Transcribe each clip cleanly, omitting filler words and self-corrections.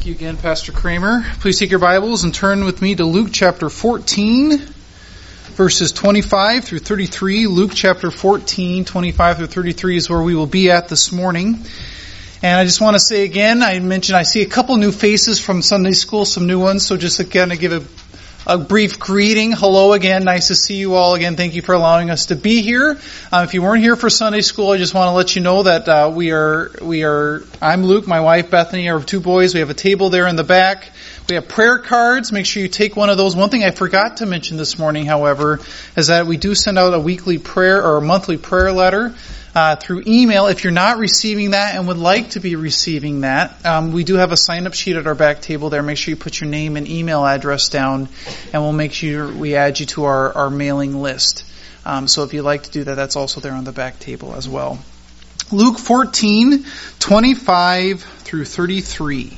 Thank you again, Pastor Kramer. Please take your Bibles and turn with me to Luke chapter 14, verses 25 through 33. Luke chapter 14, 25 through 33 is where we will be at this morning. And I just want to say again, I mentioned I see a couple new faces from Sunday school, some new ones. So just again to give a brief greeting. Hello again. Nice to see you all again. Thank you for allowing us to be here. If you weren't here for Sunday school, I just want to let you know that I'm Luke, my wife Bethany, our two boys. We have a table there in the back. We have prayer cards. Make sure you take one of those. One thing I forgot to mention this morning, however, is that we do send out a weekly prayer or a monthly prayer letter through email. If you're not receiving that and would like to be receiving that, we do have a sign-up sheet at our back table there. Make sure you put your name and email address down, and we'll make sure we add you to our mailing list. So if you'd like to do that, that's also there on the back table as well. Luke 14, 25 through 33.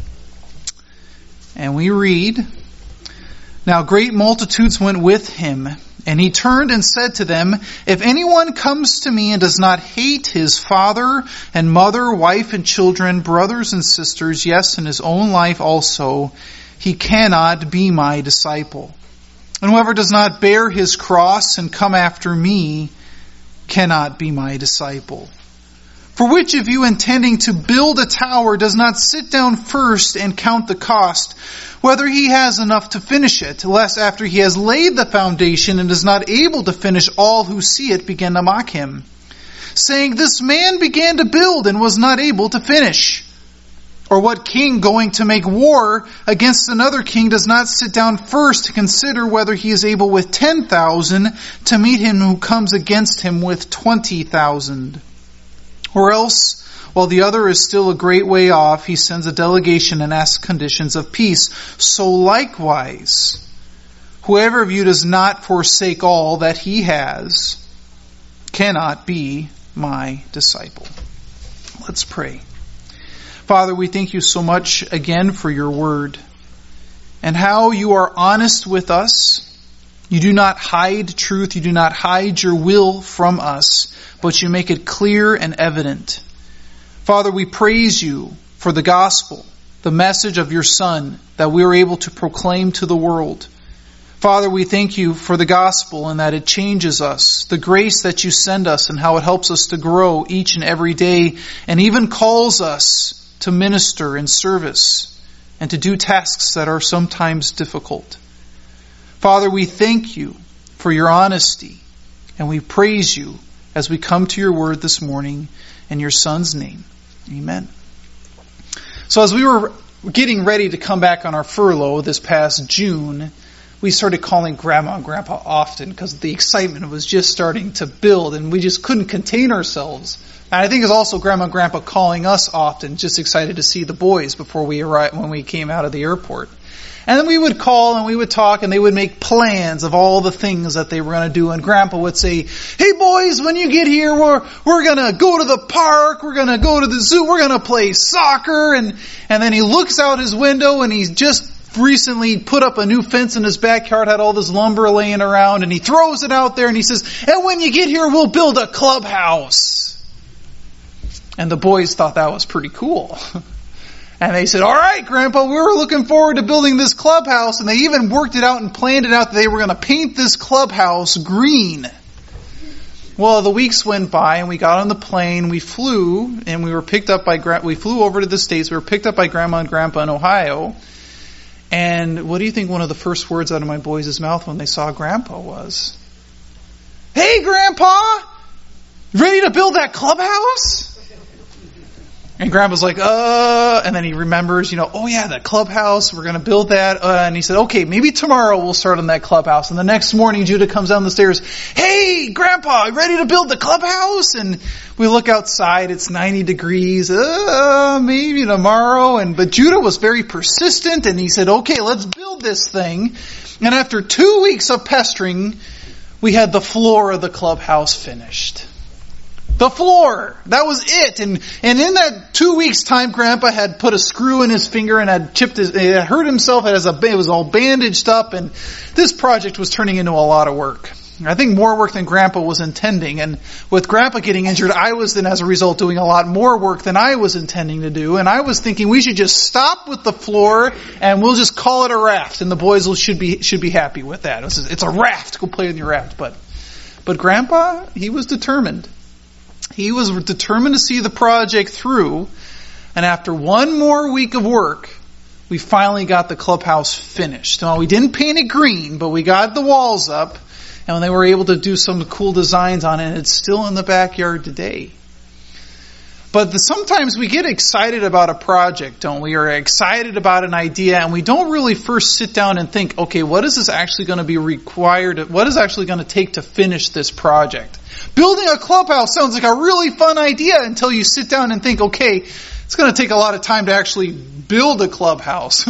And we read, "Now great multitudes went with him, and he turned and said to them, 'If anyone comes to me and does not hate his father and mother, wife and children, brothers and sisters, yes, and his own life also, he cannot be my disciple. And whoever does not bear his cross and come after me cannot be my disciple. For which of you intending to build a tower does not sit down first and count the cost, whether he has enough to finish it, lest after he has laid the foundation and is not able to finish, all who see it begin to mock him, saying, This man began to build and was not able to finish. Or what king going to make war against another king does not sit down first to consider whether he is able with 10,000 to meet him who comes against him with 20,000? Or else, while the other is still a great way off, he sends a delegation and asks conditions of peace. So likewise, whoever of you does not forsake all that he has cannot be my disciple." Let's pray. Father, we thank you so much again for your word and how you are honest with us. You do not hide truth. You do not hide your will from us, but you make it clear and evident. Father, we praise you for the gospel, the message of your Son that we are able to proclaim to the world. Father, we thank you for the gospel and that it changes us, the grace that you send us and how it helps us to grow each and every day and even calls us to minister in service and to do tasks that are sometimes difficult. Father, we thank you for your honesty and we praise you as we come to your word this morning in your Son's name. Amen. So as we were getting ready to come back on our furlough this past June, we started calling Grandma and Grandpa often because the excitement was just starting to build and we just couldn't contain ourselves. And I think it's also Grandma and Grandpa calling us often, just excited to see the boys before we arrived when we came out of the airport. And then we would call and we would talk and they would make plans of all the things that they were going to do. And Grandpa would say, "Hey boys, when you get here, we're going to go to the park, we're going to go to the zoo, we're going to play soccer." And then he looks out his window and he's just recently put up a new fence in his backyard, had all this lumber laying around, and he throws it out there and he says, "And when you get here, we'll build a clubhouse." And the boys thought that was pretty cool. And they said, "All right, Grandpa, we were looking forward to building this clubhouse." And they even worked it out and planned it out that they were going to paint this clubhouse green. Well, the weeks went by and we got on the plane, we flew, and we were picked up by, we flew over to the States, we were picked up by Grandma and Grandpa in Ohio. And what do you think one of the first words out of my boys' mouth when they saw Grandpa was? "Hey, Grandpa, ready to build that clubhouse?" And Grandpa's like, and then he remembers, "Oh yeah, that clubhouse, we're going to build that." And he said, "Okay, maybe tomorrow we'll start on that clubhouse." And the next morning, Judah comes down the stairs, "Hey, Grandpa, ready to build the clubhouse?" And we look outside, it's 90 degrees, maybe tomorrow. But Judah was very persistent and he said, "Okay, let's build this thing." And after 2 weeks of pestering, we had the floor of the clubhouse finished. The floor. That was it. And in that 2 weeks time, Grandpa had put a screw in his finger and had hurt himself. It was all bandaged up. And this project was turning into a lot of work. I think more work than Grandpa was intending. And with Grandpa getting injured, I was then as a result doing a lot more work than I was intending to do. And I was thinking we should just stop with the floor and we'll just call it a raft. And the boys should be happy with that. It's a raft. Go play in your raft. But Grandpa, he was determined. He was determined to see the project through. And after one more week of work, we finally got the clubhouse finished. Well, we didn't paint it green, but we got the walls up. And when they were able to do some cool designs on it, it's still in the backyard today. But sometimes we get excited about a project, don't we? Or excited about an idea, and we don't really first sit down and think, okay, what is this actually going to be required? What is actually going to take to finish this project? Building a clubhouse sounds like a really fun idea until you sit down and think, okay, it's going to take a lot of time to actually build a clubhouse.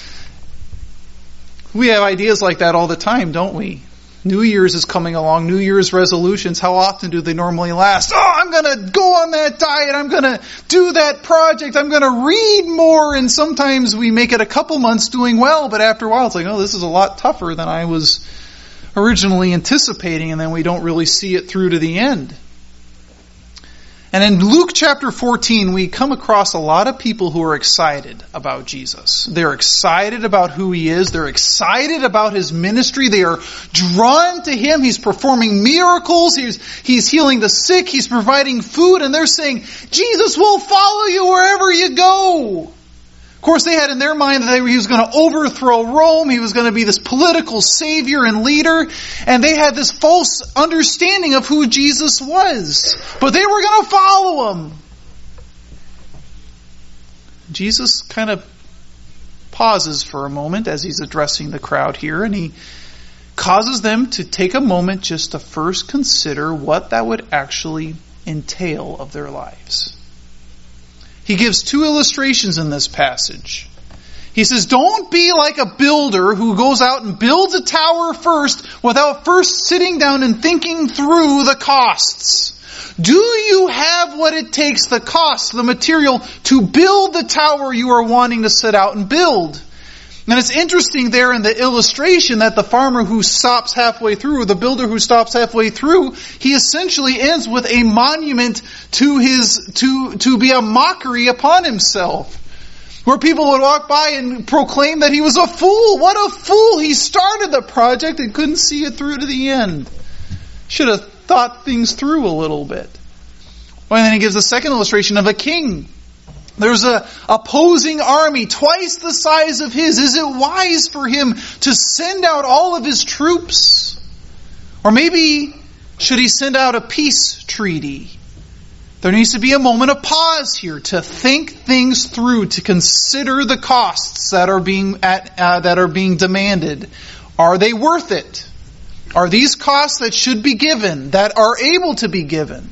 We have ideas like that all the time, don't we? New Year's is coming along, New Year's resolutions. How often do they normally last? Oh, I'm going to go on that diet. I'm going to do that project. I'm going to read more. And sometimes we make it a couple months doing well, but after a while it's like, oh, this is a lot tougher than I was originally anticipating, and then we don't really see it through to the end. And in Luke chapter 14, we come across a lot of people who are excited about Jesus. They're excited about who He is. They're excited about His ministry. They are drawn to Him. He's performing miracles. He's healing the sick. He's providing food. And they're saying, Jesus will follow you wherever you go. Of course, they had in their mind that He was going to overthrow Rome. He was going to be this political savior and leader. And they had this false understanding of who Jesus was. But they were going to follow Him. Jesus kind of pauses for a moment as He's addressing the crowd here. And He causes them to take a moment just to first consider what that would actually entail of their lives. He gives two illustrations in this passage. He says, don't be like a builder who goes out and builds a tower first without first sitting down and thinking through the costs. Do you have what it takes, the cost, the material, to build the tower you are wanting to set out and build? And it's interesting there in the illustration that the farmer who stops halfway through, or the builder who stops halfway through, he essentially ends with a monument to be a mockery upon himself. Where people would walk by and proclaim that he was a fool. What a fool! He started the project and couldn't see it through to the end. Should have thought things through a little bit. Well, and then he gives a second illustration of a king. There's an opposing army, twice the size of his. Is it wise for him to send out all of his troops? Or maybe should he send out a peace treaty? There needs to be a moment of pause here to think things through, to consider the costs that are being demanded. Are they worth it? Are these costs that should be given, that are able to be given?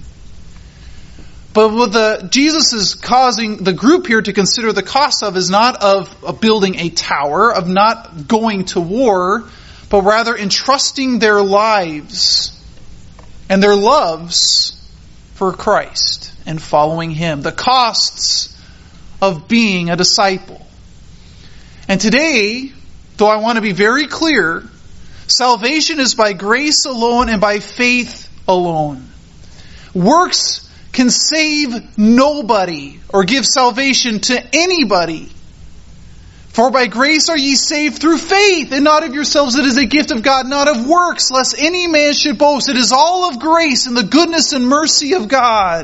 But what Jesus is causing the group here to consider the cost of is not of building a tower, of not going to war, but rather entrusting their lives and their loves for Christ and following Him. The costs of being a disciple. And today, though I want to be very clear, salvation is by grace alone and by faith alone. Works can save nobody or give salvation to anybody. For by grace are ye saved through faith, and not of yourselves. It is a gift of God, not of works, lest any man should boast. It is all of grace and the goodness and mercy of God.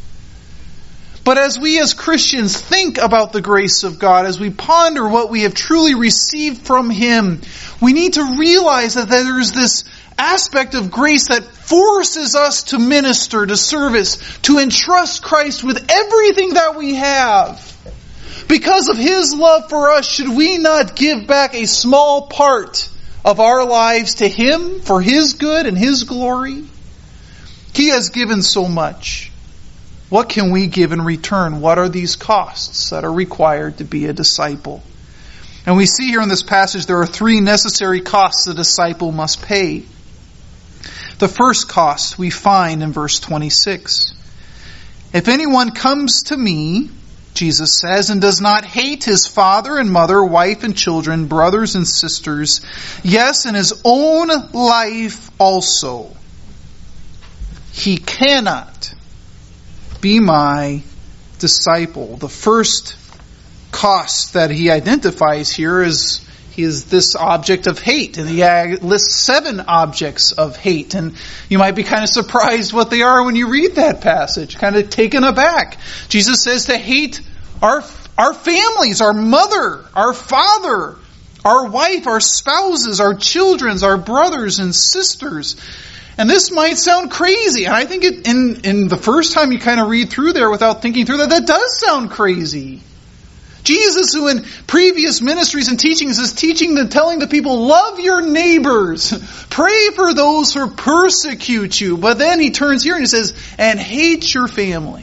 But as we as Christians think about the grace of God, as we ponder what we have truly received from Him, we need to realize that there is this aspect of grace that forces us to minister, to service, to entrust Christ with everything that we have. Because of His love for us, should we not give back a small part of our lives to Him for His good and His glory? He has given so much. What can we give in return? What are these costs that are required to be a disciple? And we see here in this passage there are three necessary costs a disciple must pay. The first cost we find in verse 26. If anyone comes to me, Jesus says, and does not hate his father and mother, wife and children, brothers and sisters, yes, and his own life also, he cannot be my disciple. The first cost that he identifies here is this object of hate. And he lists 7 objects of hate. And you might be kind of surprised what they are when you read that passage, kind of taken aback. Jesus says to hate our families, our mother, our father, our wife, our spouses, our children, our brothers and sisters. And this might sound crazy. And I think in the first time you kind of read through there without thinking through that does sound crazy. Jesus, who in previous ministries and teachings is telling the people, love your neighbors, pray for those who persecute you. But then he turns here and he says, and hate your family.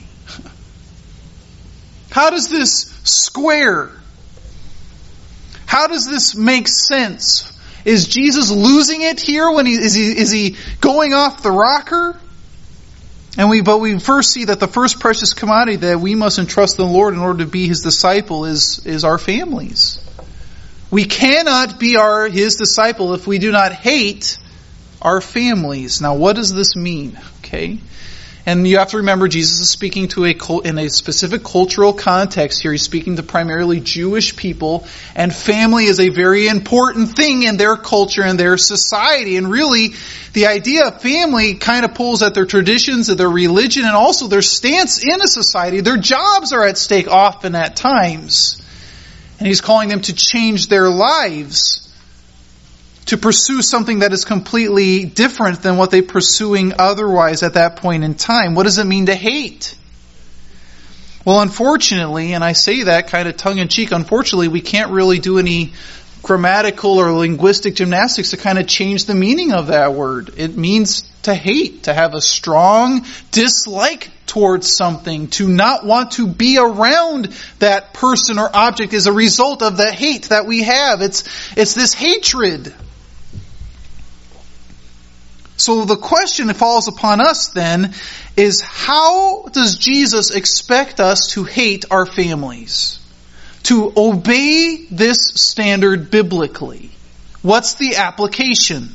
How does this square? How does this make sense? Is Jesus losing it here when is he going off the rocker? But we first see that the first precious commodity that we must entrust in the Lord in order to be his disciple is our families. We cannot be his disciple if we do not hate our families. Now, what does this mean? Okay. And you have to remember, Jesus is speaking in a specific cultural context here. He's speaking to primarily Jewish people, and family is a very important thing in their culture and their society. And really, the idea of family kind of pulls at their traditions, at their religion, and also their stance in a society. Their jobs are at stake often at times. And he's calling them to change their lives, to pursue something that is completely different than what they're pursuing otherwise at that point in time. What does it mean to hate? Well, unfortunately, and I say that kind of tongue-in-cheek, unfortunately, we can't really do any grammatical or linguistic gymnastics to kind of change the meaning of that word. It means to hate, to have a strong dislike towards something, to not want to be around that person or object as a result of the hate that we have. It's this hatred. So the question that falls upon us then is, how does Jesus expect us to hate our families? To obey this standard biblically? What's the application?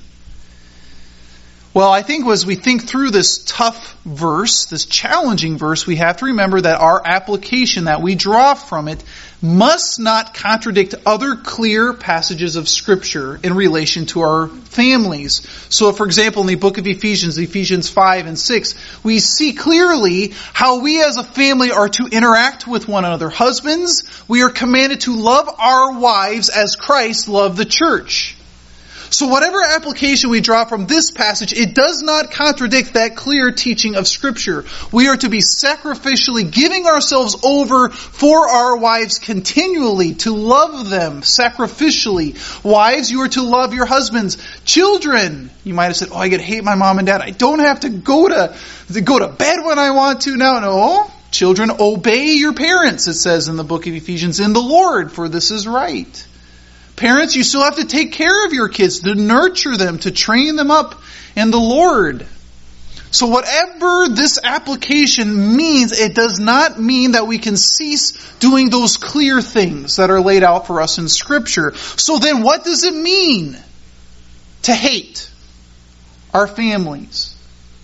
Well, I think as we think through this tough verse, this challenging verse, we have to remember that our application that we draw from it must not contradict other clear passages of Scripture in relation to our families. So, for example, in the book of Ephesians 5 and 6, we see clearly how we as a family are to interact with one another. Husbands, we are commanded to love our wives as Christ loved the church. So whatever application we draw from this passage, it does not contradict that clear teaching of Scripture. We are to be sacrificially giving ourselves over for our wives continually, to love them sacrificially. Wives, you are to love your husbands. Children, you might have said, I could hate my mom and dad. I don't have to go to bed when I want to now. No. Children, obey your parents, it says in the book of Ephesians, in the Lord, for this is right. Parents, you still have to take care of your kids, to nurture them, to train them up in the Lord. So whatever this application means, it does not mean that we can cease doing those clear things that are laid out for us in Scripture. So then what does it mean to hate our families?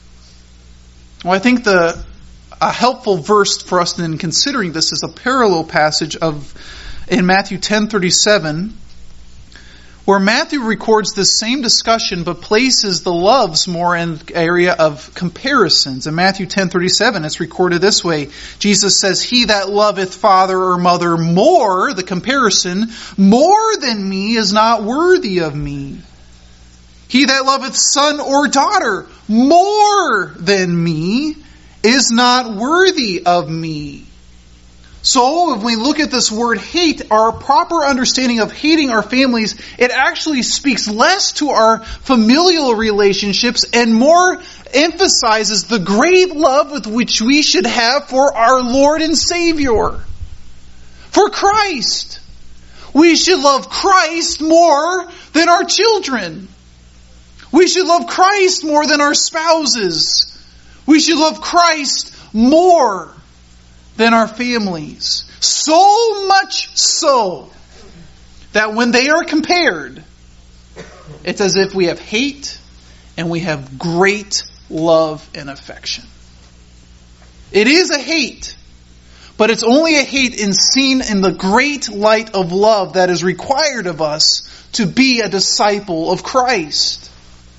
Well, I think a helpful verse for us in considering this is a parallel passage in Matthew 10:37, where Matthew records this same discussion but places the loves more in the area of comparisons. In Matthew 10:37, it's recorded this way. Jesus says, "He that loveth father or mother more," the comparison, "more than me is not worthy of me. He that loveth son or daughter more than me is not worthy of me." So, if we look at this word hate, our proper understanding of hating our families, it actually speaks less to our familial relationships and more emphasizes the great love with which we should have for our Lord and Savior, for Christ. We should love Christ more than our children. We should love Christ more than our spouses. We should love Christ more than our families. So much so that when they are compared, it's as if we have hate and we have great love and affection. It is a hate, but it's only a hate seen in the great light of love that is required of us to be a disciple of Christ.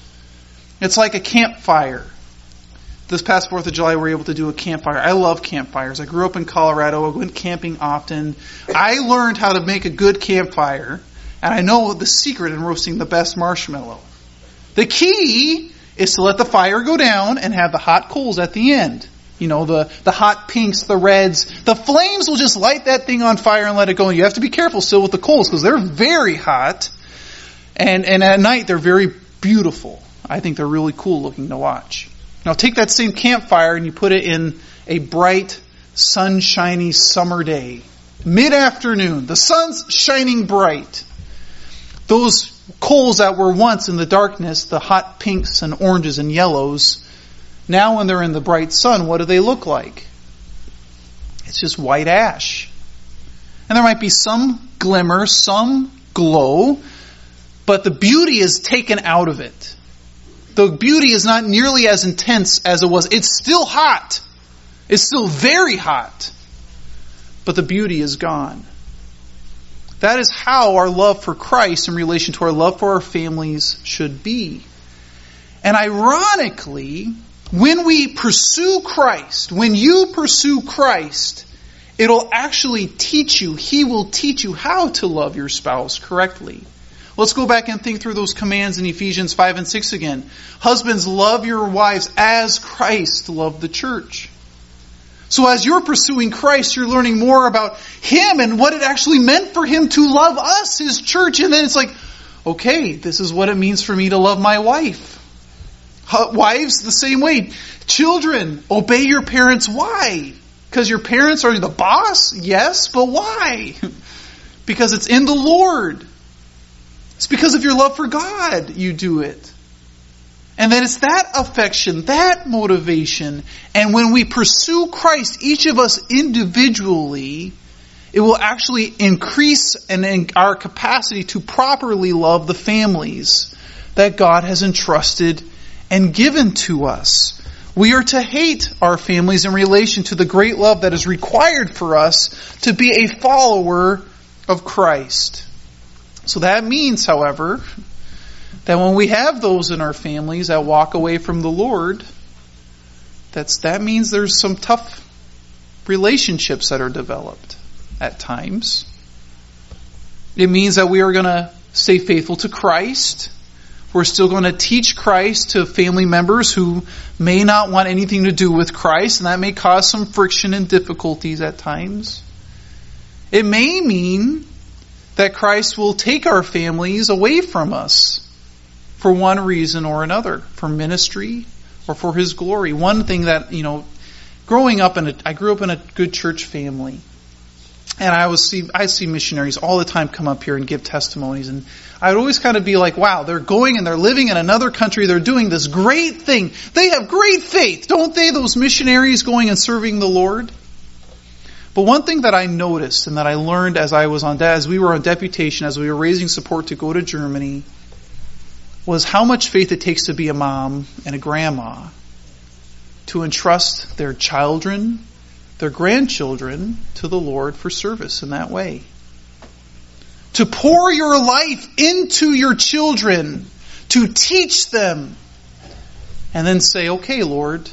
It's like a campfire. This past 4th of July, we were able to do a campfire. I love campfires. I grew up in Colorado. I went camping often. I learned how to make a good campfire, and I know the secret in roasting the best marshmallow. The key is to let the fire go down and have the hot coals at the end. You know, the hot pinks, the reds. The flames will just light that thing on fire and let it go. And you have to be careful still with the coals because they're very hot. And at night, they're very beautiful. I think they're really cool looking to watch. Now take that same campfire and you put it in a bright, sunshiny summer day. Mid-afternoon. The sun's shining bright. Those coals that were once in the darkness, the hot pinks and oranges and yellows, now when they're in the bright sun, what do they look like? It's just white ash. And there might be some glimmer, some glow, but the beauty is taken out of it. The beauty is not nearly as intense as it was. It's still hot. It's still very hot. But the beauty is gone. That is how our love for Christ in relation to our love for our families should be. And ironically, when we pursue Christ, when you pursue Christ, it'll actually teach you, He will teach you how to love your spouse correctly. Let's go back and think through those commands in Ephesians 5 and 6 again. Husbands, love your wives as Christ loved the church. So as you're pursuing Christ, you're learning more about Him and what it actually meant for Him to love us, His church. And then it's like, okay, this is what it means for me to love my wife. Wives, the same way. Children, obey your parents. Why? Because your parents are the boss? Yes, but why? Because it's in the Lord. It's because of your love for God you do it. And then it's that affection, that motivation. And when we pursue Christ, each of us individually, it will actually increase our capacity to properly love the families that God has entrusted and given to us. We are to hate our families in relation to the great love that is required for us to be a follower of Christ. So that means, however, that when we have those in our families that walk away from the Lord, that means there's some tough relationships that are developed at times. It means that we are going to stay faithful to Christ. We're still going to teach Christ to family members who may not want anything to do with Christ, and that may cause some friction and difficulties at times. It may mean that Christ will take our families away from us for one reason or another, for ministry or for His glory. One thing that, growing up I grew up in a good church family. And I see missionaries all the time come up here and give testimonies. And I would always kind of be like, wow, they're going and they're living in another country. They're doing this great thing. They have great faith, don't they? Those missionaries going and serving the Lord. But one thing that I noticed and that I learned as we were on deputation, as we were raising support to go to Germany, was how much faith it takes to be a mom and a grandma, to entrust their children, their grandchildren to the Lord for service in that way. To pour your life into your children, to teach them, and then say, okay, Lord,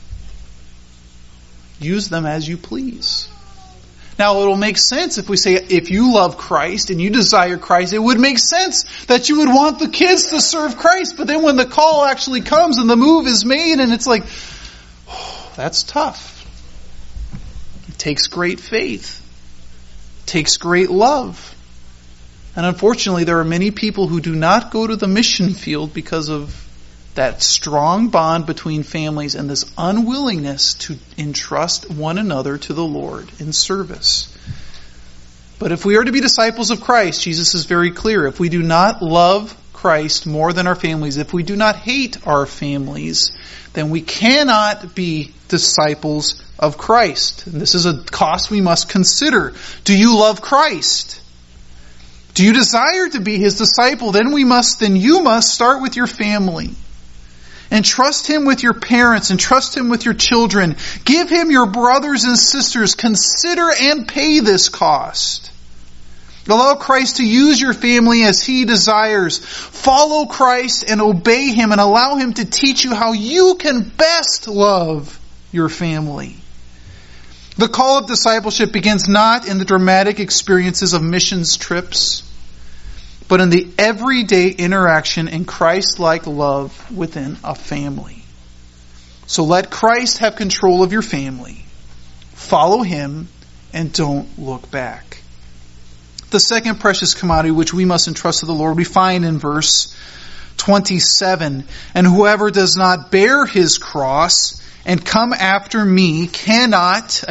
use them as you please. Now, it'll make sense if we say, if you love Christ and you desire Christ, it would make sense that you would want the kids to serve Christ. But then when the call actually comes and the move is made and it's like, oh, that's tough. It takes great faith. It takes great love. And unfortunately, there are many people who do not go to the mission field because of that strong bond between families and this unwillingness to entrust one another to the Lord in service. But if we are to be disciples of Christ, Jesus is very clear. If we do not love Christ more than our families, if we do not hate our families, then we cannot be disciples of Christ. And this is a cost we must consider. Do you love Christ? Do you desire to be His disciple? Then you must start with your family. And trust Him with your parents and trust Him with your children. Give Him your brothers and sisters. Consider and pay this cost. Allow Christ to use your family as He desires. Follow Christ and obey Him and allow Him to teach you how you can best love your family. The call of discipleship begins not in the dramatic experiences of missions trips, but in the everyday interaction in Christ-like love within a family. So let Christ have control of your family. Follow Him and don't look back. The second precious commodity which we must entrust to the Lord, we find in verse 27. And whoever does not bear his cross and come after me cannot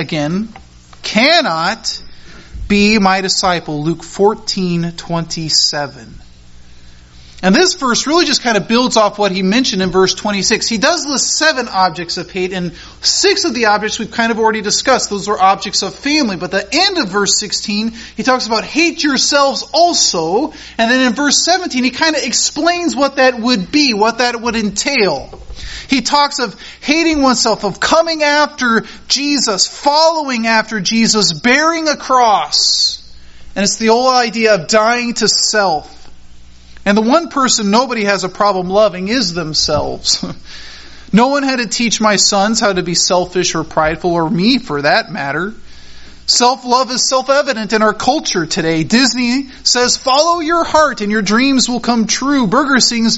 be my disciple. Luke 14:27. And this verse really just kind of builds off what he mentioned in verse 26. He does list 7 objects of hate, and 6 of the objects we've kind of already discussed. Those were objects of family. But at the end of verse 16, he talks about hate yourselves also. And then in verse 17, he kind of explains what that would be, what that would entail. He talks of hating oneself, of coming after Jesus, following after Jesus, bearing a cross. And it's the old idea of dying to self. And the one person nobody has a problem loving is themselves. No one had to teach my sons how to be selfish or prideful, or me for that matter. Self-love is self-evident in our culture today. Disney says, follow your heart and your dreams will come true. Burger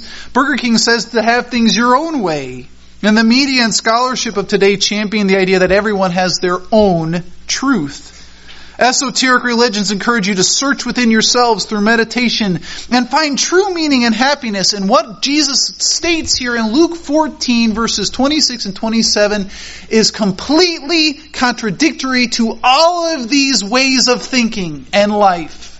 King says to have things your own way. And the media and scholarship of today champion the idea that everyone has their own truth. Esoteric religions encourage you to search within yourselves through meditation and find true meaning and happiness. And what Jesus states here in Luke 14 verses 26 and 27 is completely contradictory to all of these ways of thinking and life.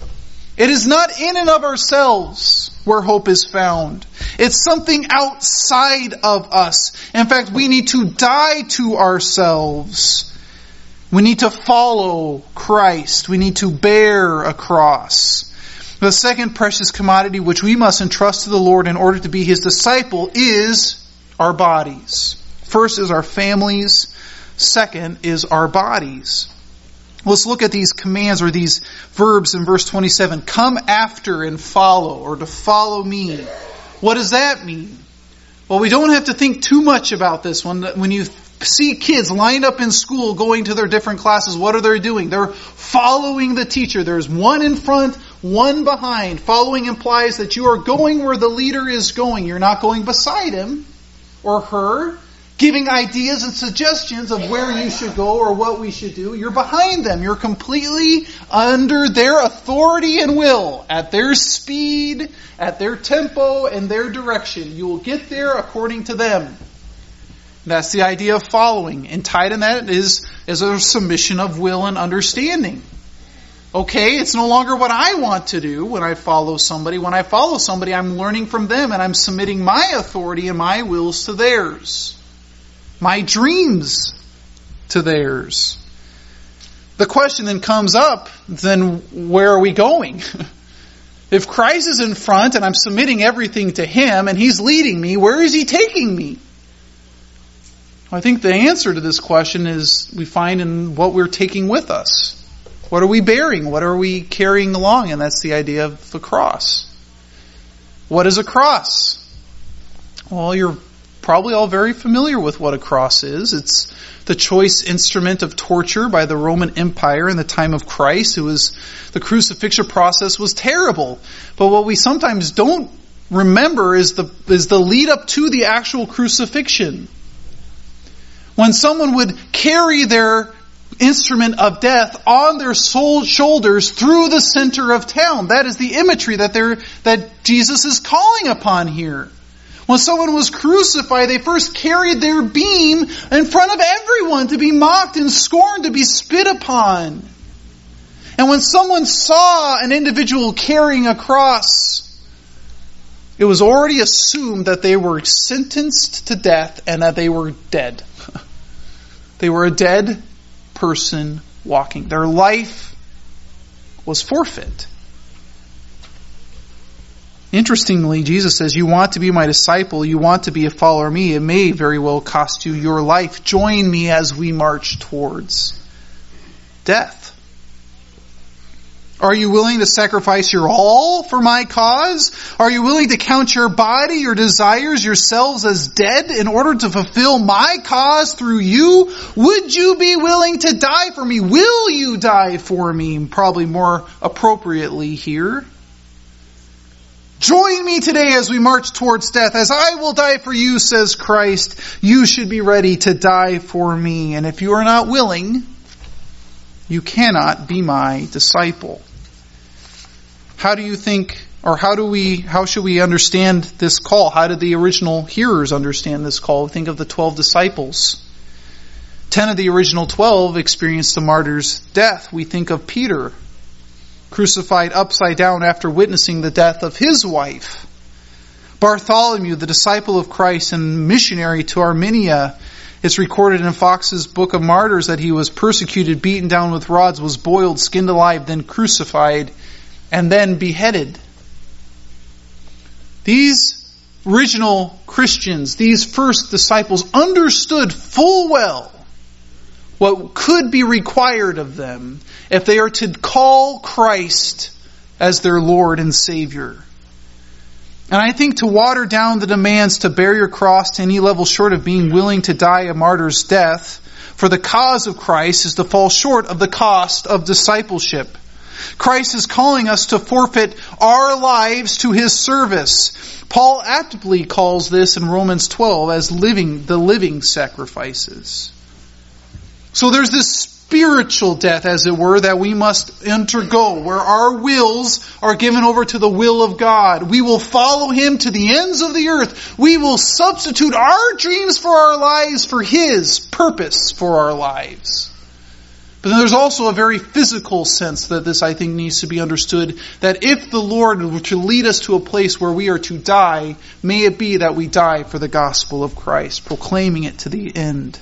It is not in and of ourselves where hope is found. It's something outside of us. In fact, we need to die to ourselves. We need to follow Christ. We need to bear a cross. The second precious commodity which we must entrust to the Lord in order to be His disciple is our bodies. First is our families. Second is our bodies. Let's look at these commands or these verbs in verse 27. Come after and follow, or to follow me. What does that mean? Well, we don't have to think too much about this one. When you see kids lined up in school going to their different classes, what are they doing? They're following the teacher. There's one in front, one behind. Following implies that you are going where the leader is going. You're not going beside him or her, giving ideas and suggestions of where you should go or what we should do. You're behind them. You're completely under their authority and will, at their speed, at their tempo, and their direction. You will get there according to them. That's the idea of following. And tied in that is a submission of will and understanding. Okay, it's no longer what I want to do when I follow somebody. When I follow somebody, I'm learning from them and I'm submitting my authority and my wills to theirs. My dreams to theirs. The question then comes up, then where are we going? If Christ is in front and I'm submitting everything to Him and He's leading me, where is He taking me? I think the answer to this question is we find in what we're taking with us. What are we bearing? What are we carrying along? And that's the idea of the cross. What is a cross? Well, you're probably all very familiar with what a cross is. It's the choice instrument of torture by the Roman Empire in the time of Christ. The crucifixion process was terrible. But what we sometimes don't remember is the lead up to the actual crucifixion. When someone would carry their instrument of death on their shoulders through the center of town. That is the imagery that Jesus is calling upon here. When someone was crucified, they first carried their beam in front of everyone to be mocked and scorned, to be spit upon. And when someone saw an individual carrying a cross, it was already assumed that they were sentenced to death and that they were dead. They were a dead person walking. Their life was forfeit. Interestingly, Jesus says, you want to be my disciple, you want to be a follower of me, it may very well cost you your life. Join me as we march towards death. Are you willing to sacrifice your all for my cause? Are you willing to count your body, your desires, yourselves as dead in order to fulfill my cause through you? Would you be willing to die for me? Will you die for me? Probably more appropriately here. Join me today as we march towards death. As I will die for you, says Christ, you should be ready to die for me. And if you are not willing, you cannot be my disciple. How do you think, or how should we understand this call? How did the original hearers understand this call? Think of the 12 disciples. 10 of the original 12 experienced the martyr's death. We think of Peter, crucified upside down after witnessing the death of his wife. Bartholomew, the disciple of Christ and missionary to Armenia. It's recorded in Fox's Book of Martyrs that he was persecuted, beaten down with rods, was boiled, skinned alive, then crucified, and then beheaded. These original Christians, these first disciples, understood full well what could be required of them if they are to call Christ as their Lord and Savior. And I think to water down the demands to bear your cross to any level short of being willing to die a martyr's death for the cause of Christ is to fall short of the cost of discipleship. Christ is calling us to forfeit our lives to His service. Paul aptly calls this in Romans 12 as the living sacrifices. So there's this spiritual death, as it were, that we must undergo, where our wills are given over to the will of God. We will follow Him to the ends of the earth. We will substitute our dreams for our lives for His purpose for our lives. But then there's also a very physical sense that this, I think, needs to be understood, that if the Lord were to lead us to a place where we are to die, may it be that we die for the gospel of Christ, proclaiming it to the end.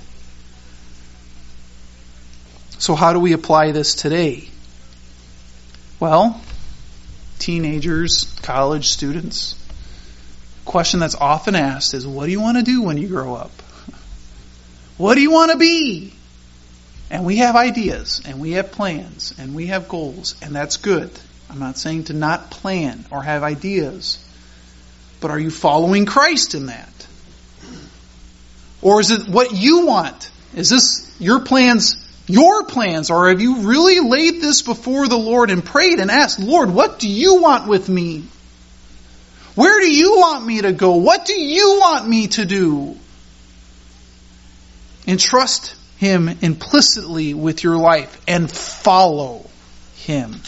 So how do we apply this today? Well, teenagers, college students, the question that's often asked is, what do you want to do when you grow up? What do you want to be? And we have ideas, and we have plans, and we have goals, and that's good. I'm not saying to not plan or have ideas, but are you following Christ in that? Or is it what you want? Is this your plans, or have you really laid this before the Lord and prayed and asked, Lord, what do you want with me? Where do you want me to go? What do you want me to do? And trust Him implicitly with your life and follow Him.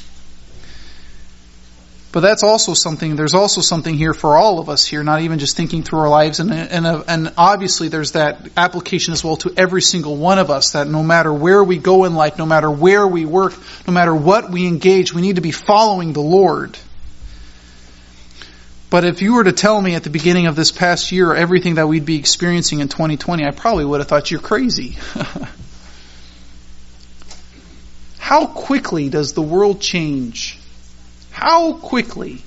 But that's also something, there's also something here for all of us here, not even just thinking through our lives. And obviously there's that application as well to every single one of us, that no matter where we go in life, no matter where we work, no matter what we engage, we need to be following the Lord. But if you were to tell me at the beginning of this past year everything that we'd be experiencing in 2020, I probably would have thought you're crazy. How quickly does the world change? How quickly?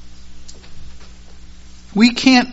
We can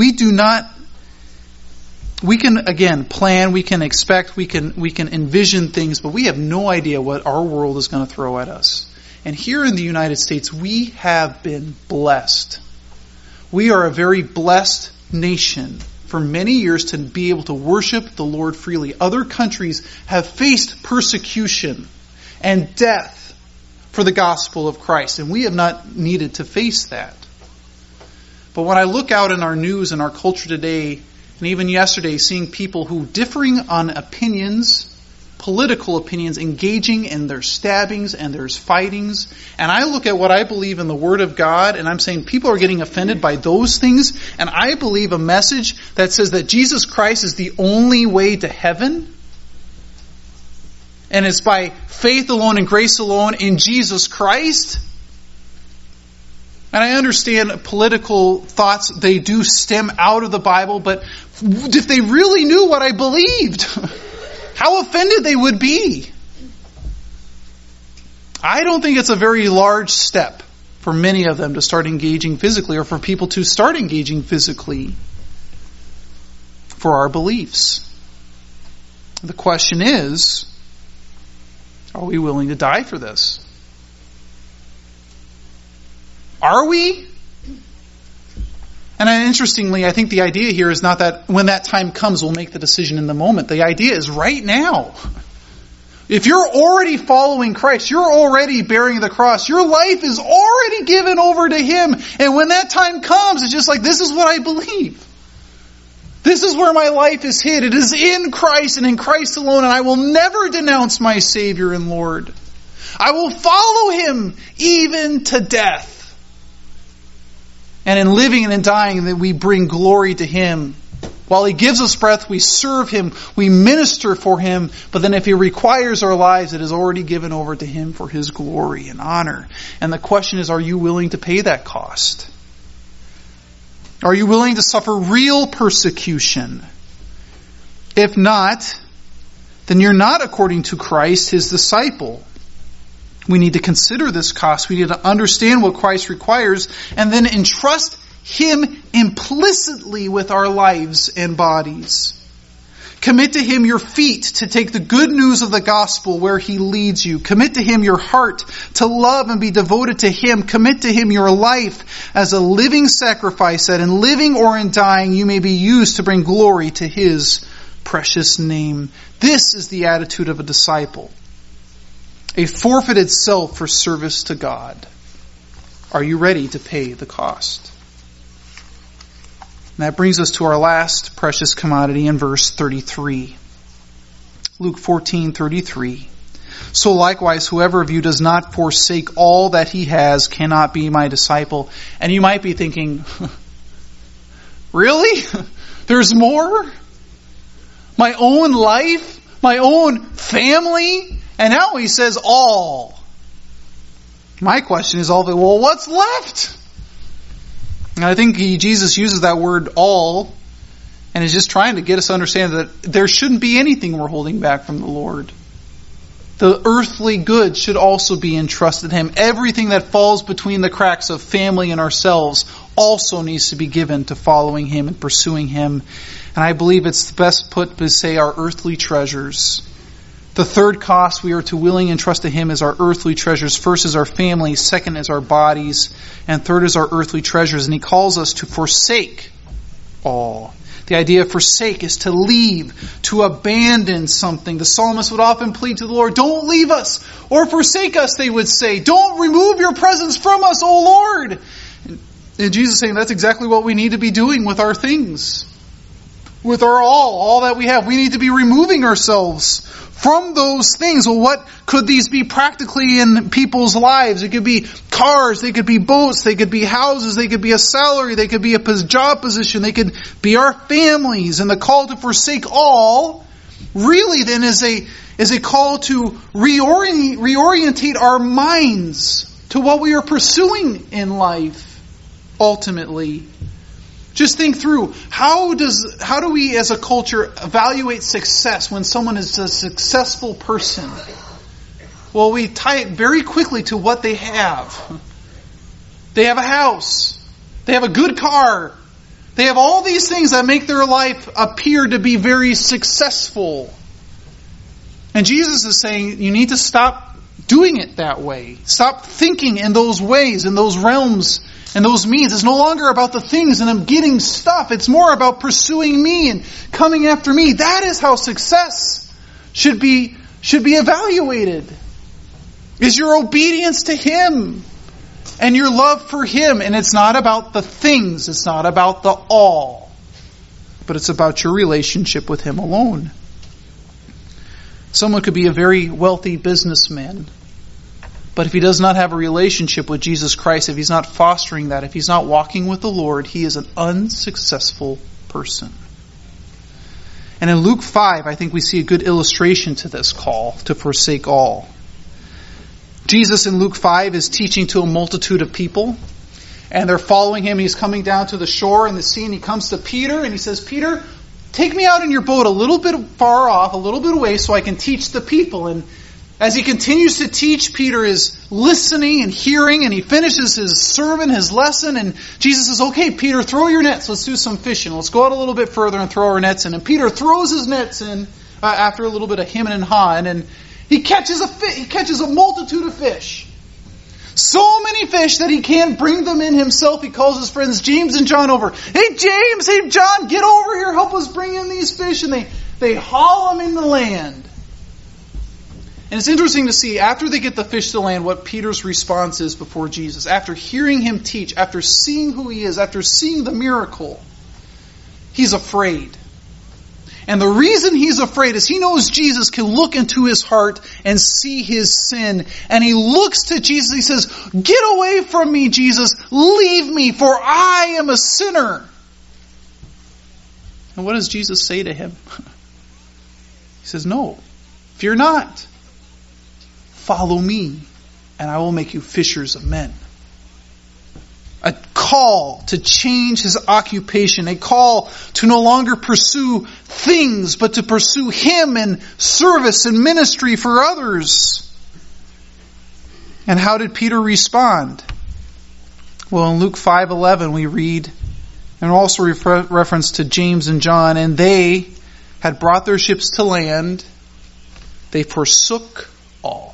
again plan, we can expect, we can envision things, but we have no idea what our world is going to throw at us. And here in the United States, we have been blessed. We are a very blessed nation for many years to be able to worship the Lord freely. Other countries have faced persecution and death for the gospel of Christ, and we have not needed to face that. But when I look out in our news and our culture today, and even yesterday, seeing people who differing on opinions, political opinions, engaging in their stabbings and there's fightings, and I look at what I believe in the Word of God, and I'm saying people are getting offended by those things, and I believe a message that says that Jesus Christ is the only way to heaven, and it's by faith alone and grace alone in Jesus Christ. And I understand political thoughts, they do stem out of the Bible, but if they really knew what I believed, how offended they would be. I don't think it's a very large step for many of them to start engaging physically, or for people to start engaging physically for our beliefs. The question is, are we willing to die for this? Are we? And interestingly, I think the idea here is not that when that time comes, we'll make the decision in the moment. The idea is right now. If you're already following Christ, you're already bearing the cross, your life is already given over to Him. And when that time comes, it's just like, this is what I believe. This is where my life is hid. It is in Christ and in Christ alone, and I will never denounce my Savior and Lord. I will follow Him even to death. And in living and in dying, that we bring glory to Him. While He gives us breath, we serve Him, we minister for Him, but then if He requires our lives, it is already given over to Him for His glory and honor. And the question is, are you willing to pay that cost? Are you willing to suffer real persecution? If not, then you're not according to Christ, His disciple. We need to consider this cost. We need to understand what Christ requires and then entrust Him implicitly with our lives and bodies. Commit to Him your feet to take the good news of the gospel where He leads you. Commit to Him your heart to love and be devoted to Him. Commit to Him your life as a living sacrifice, that in living or in dying you may be used to bring glory to His precious name. This is the attitude of a disciple. A forfeited self for service to God. Are you ready to pay the cost? And that brings us to our last precious commodity in verse 33. Luke 14:33. So likewise, whoever of you does not forsake all that he has cannot be my disciple. And you might be thinking, really? There's more? My own life? My own family? And now he says all. My question is well, what's left? And I think Jesus uses that word all and is just trying to get us to understand that there shouldn't be anything we're holding back from the Lord. The earthly goods should also be entrusted to Him. Everything that falls between the cracks of family and ourselves also needs to be given to following Him and pursuing Him. And I believe it's best put to say our earthly treasures. The third cost we are to willing and trust to Him is our earthly treasures. First is our family, second is our bodies, and third is our earthly treasures. And He calls us to forsake all. The idea of forsake is to leave, to abandon something. The psalmist would often plead to the Lord, don't leave us or forsake us, they would say. Don't remove your presence from us, O Lord. And Jesus is saying that's exactly what we need to be doing with our things. With our all that we have. We need to be removing ourselves from those things. Well, what could these be practically in people's lives? It could be cars, they could be boats, they could be houses, they could be a salary, they could be a job position, they could be our families. And the call to forsake all really then is a call to reorientate our minds to what we are pursuing in life ultimately. Just think through, how do we as a culture evaluate success when someone is a successful person? Well, we tie it very quickly to what they have. They have a house. They have a good car. They have all these things that make their life appear to be very successful. And Jesus is saying you need to stop doing it that way. Stop thinking in those ways, in those realms. And those means, it's no longer about the things and them getting stuff. It's more about pursuing me and coming after me. That is how success should be evaluated. Is your obedience to Him and your love for Him. And it's not about the things. It's not about the all. But it's about your relationship with Him alone. Someone could be a very wealthy businessman. But if he does not have a relationship with Jesus Christ, if he's not fostering that, if he's not walking with the Lord, he is an unsuccessful person. And in Luke 5, I think we see a good illustration to this call to forsake all. Jesus in Luke 5 is teaching to a multitude of people, and they're following him. He's coming down to the shore in the sea, and he comes to Peter, and he says, Peter, take me out in your boat a little bit far off, a little bit away, so I can teach the people. And as he continues to teach, Peter is listening and hearing, and he finishes his sermon, his lesson, and Jesus says, okay, Peter, throw your nets. Let's do some fishing. Let's go out a little bit further and throw our nets in. And Peter throws his nets in after a little bit of hemming and hawing, and he catches a multitude of fish. So many fish that he can't bring them in himself. He calls his friends James and John over. Hey James, hey John, get over here, help us bring in these fish. And they haul them in the land. And it's interesting to see, after they get the fish to land, what Peter's response is before Jesus. After hearing him teach, after seeing who he is, after seeing the miracle, he's afraid. And the reason he's afraid is he knows Jesus can look into his heart and see his sin. And he looks to Jesus, he says, get away from me, Jesus, leave me, for I am a sinner. And what does Jesus say to him? He says, no, fear not. Follow me, and I will make you fishers of men. A call to change his occupation. A call to no longer pursue things, but to pursue him in service and ministry for others. And how did Peter respond? Well, in Luke 5:11 we read, and also reference to James and John, and they had brought their ships to land. They forsook all.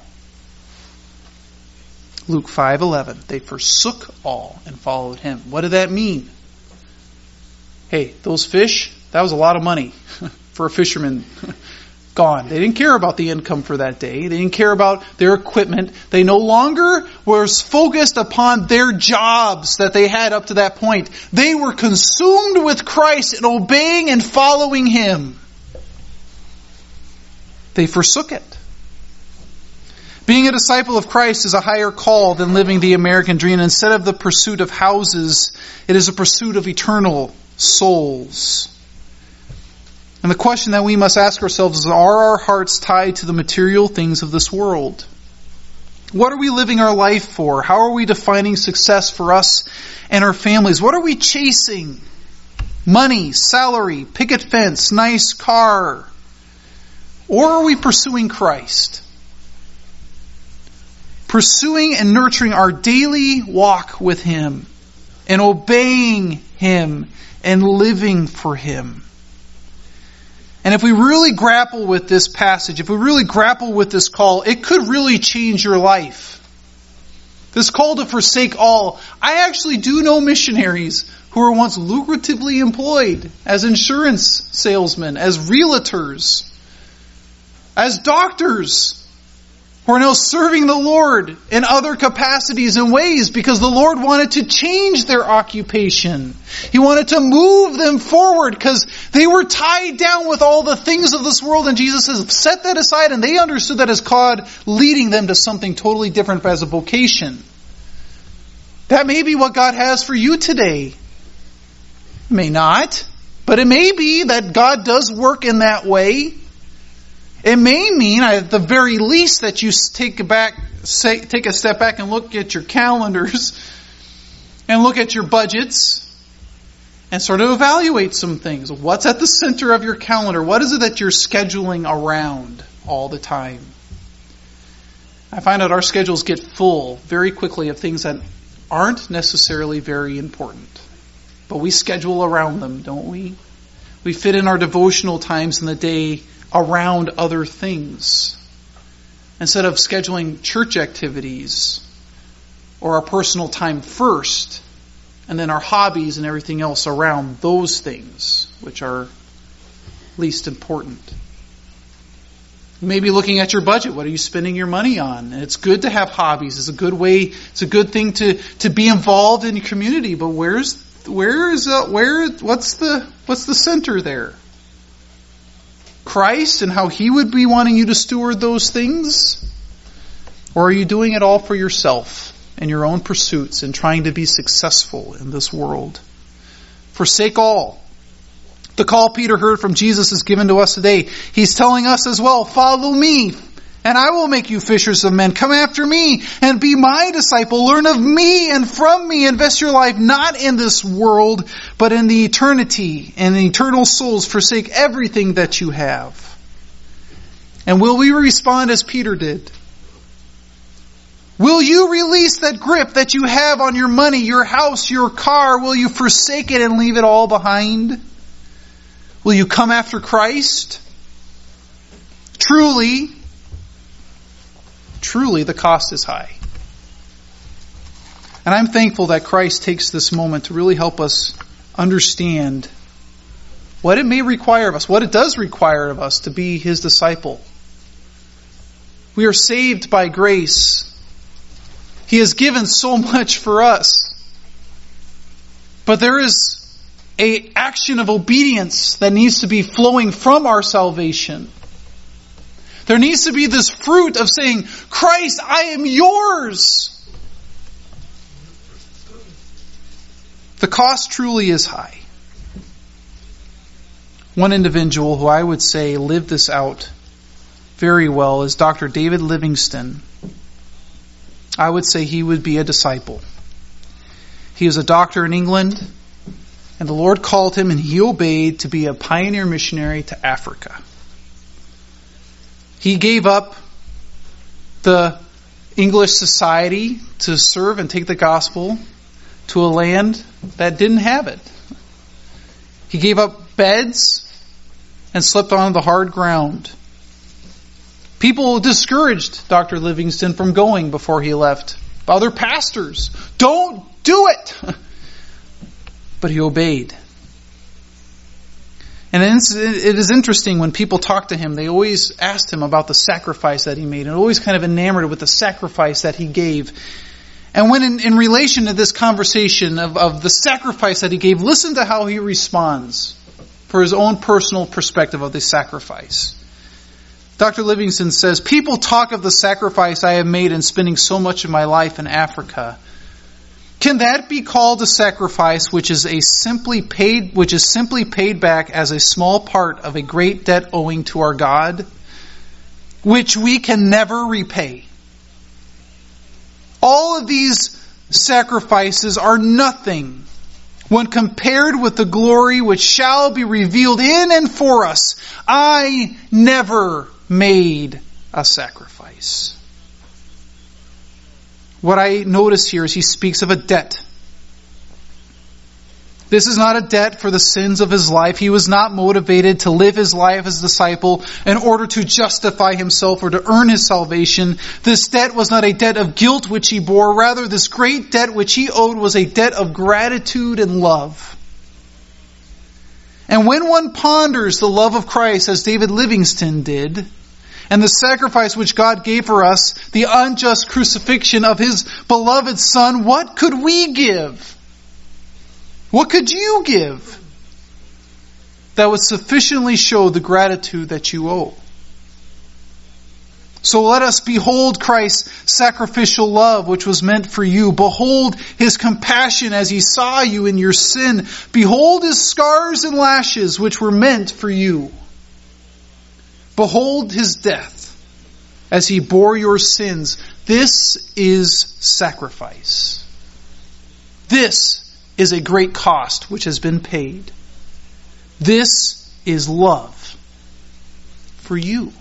Luke 5:11. They forsook all and followed him. What did that mean? Hey, those fish, that was a lot of money for a fisherman. Gone. They didn't care about the income for that day. They didn't care about their equipment. They no longer were focused upon their jobs that they had up to that point. They were consumed with Christ and obeying and following him. They forsook it. Being a disciple of Christ is a higher call than living the American dream. Instead of the pursuit of houses, it is a pursuit of eternal souls. And the question that we must ask ourselves is, are our hearts tied to the material things of this world? What are we living our life for? How are we defining success for us and our families? What are we chasing? Money, salary, picket fence, nice car? Or are we pursuing Christ? Pursuing and nurturing our daily walk with him and obeying him and living for him. And if we really grapple with this passage, if we really grapple with this call, it could really change your life. This call to forsake all. I actually do know missionaries who were once lucratively employed as insurance salesmen, as realtors, as doctors, who are now serving the Lord in other capacities and ways because the Lord wanted to change their occupation. He wanted to move them forward because they were tied down with all the things of this world, and Jesus says, set that aside, and they understood that as God leading them to something totally different as a vocation. That may be what God has for you today. It may not, but it may be that God does work in that way. It may mean, at the very least, that you take a step back and look at your calendars and look at your budgets and sort of evaluate some things. What's at the center of your calendar? What is it that you're scheduling around all the time? I find that our schedules get full very quickly of things that aren't necessarily very important. But we schedule around them, don't we? We fit in our devotional times in the day around other things, instead of scheduling church activities or our personal time first, and then our hobbies and everything else around those things which are least important. You may be looking at your budget. What are you spending your money on? And it's good to have hobbies. It's a good way. It's a good thing to be involved in your community. But what's the center there? Christ and how he would be wanting you to steward those things? Or are you doing it all for yourself and your own pursuits and trying to be successful in this world? Forsake all. The call Peter heard from Jesus is given to us today. He's telling us as well, follow me and I will make you fishers of men. Come after me and be my disciple. Learn of me and from me. Invest your life not in this world, but in the eternity and the eternal souls. Forsake everything that you have. And will we respond as Peter did? Will you release that grip that you have on your money, your house, your car? Will you forsake it and leave it all behind? Will you come after Christ? Truly, the cost is high. And I'm thankful that Christ takes this moment to really help us understand what it may require of us, what it does require of us to be His disciple. We are saved by grace. He has given so much for us. But there is an action of obedience that needs to be flowing from our salvation. There needs to be this fruit of saying, Christ, I am yours. The cost truly is high. One individual who I would say lived this out very well is Dr. David Livingstone. I would say he would be a disciple. He was a doctor in England, and the Lord called him and he obeyed to be a pioneer missionary to Africa. He gave up the English society to serve and take the gospel to a land that didn't have it. He gave up beds and slept on the hard ground. People discouraged Dr. Livingstone from going before he left. Other pastors, don't do it! But he obeyed. And it is interesting when people talk to him, they always asked him about the sacrifice that he made, and always kind of enamored with the sacrifice that he gave. And when in relation to this conversation of the sacrifice that he gave, listen to how he responds for his own personal perspective of the sacrifice. Dr. Livingstone says, people talk of the sacrifice I have made in spending so much of my life in Africa. Can that be called a sacrifice which is simply paid back as a small part of a great debt owing to our God, which we can never repay? All of these sacrifices are nothing when compared with the glory which shall be revealed in and for us. I never made a sacrifice. What I notice here is he speaks of a debt. This is not a debt for the sins of his life. He was not motivated to live his life as a disciple in order to justify himself or to earn his salvation. This debt was not a debt of guilt which he bore. Rather, this great debt which he owed was a debt of gratitude and love. And when one ponders the love of Christ, as David Livingstone did, and the sacrifice which God gave for us, the unjust crucifixion of His beloved Son, what could we give? What could you give that would sufficiently show the gratitude that you owe? So let us behold Christ's sacrificial love, which was meant for you. Behold His compassion as He saw you in your sin. Behold His scars and lashes, which were meant for you. Behold His death as He bore your sins. This is sacrifice. This is a great cost which has been paid. This is love for you.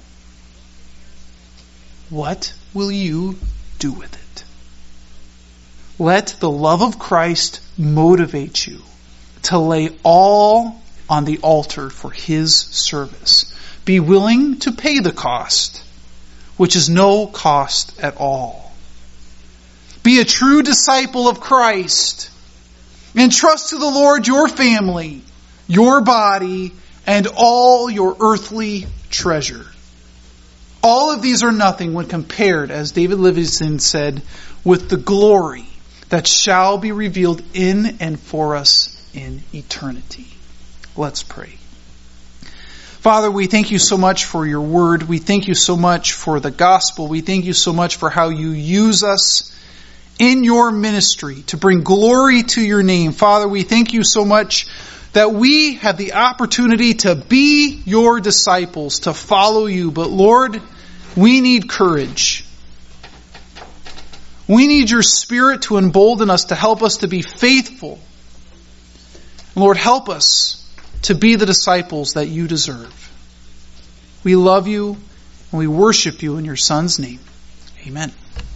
What will you do with it? Let the love of Christ motivate you to lay all on the altar for His service. Be willing to pay the cost, which is no cost at all. Be a true disciple of Christ. Entrust to the Lord your family, your body, and all your earthly treasure. All of these are nothing when compared, as David Livingstone said, with the glory that shall be revealed in and for us in eternity. Let's pray. Father, we thank you so much for your word. We thank you so much for the gospel. We thank you so much for how you use us in your ministry to bring glory to your name. Father, we thank you so much that we have the opportunity to be your disciples, to follow you. But Lord, We need courage. We need your Spirit to embolden us, to help us to be faithful. Lord, help us to be the disciples that you deserve. We love you and we worship you in your Son's name. Amen.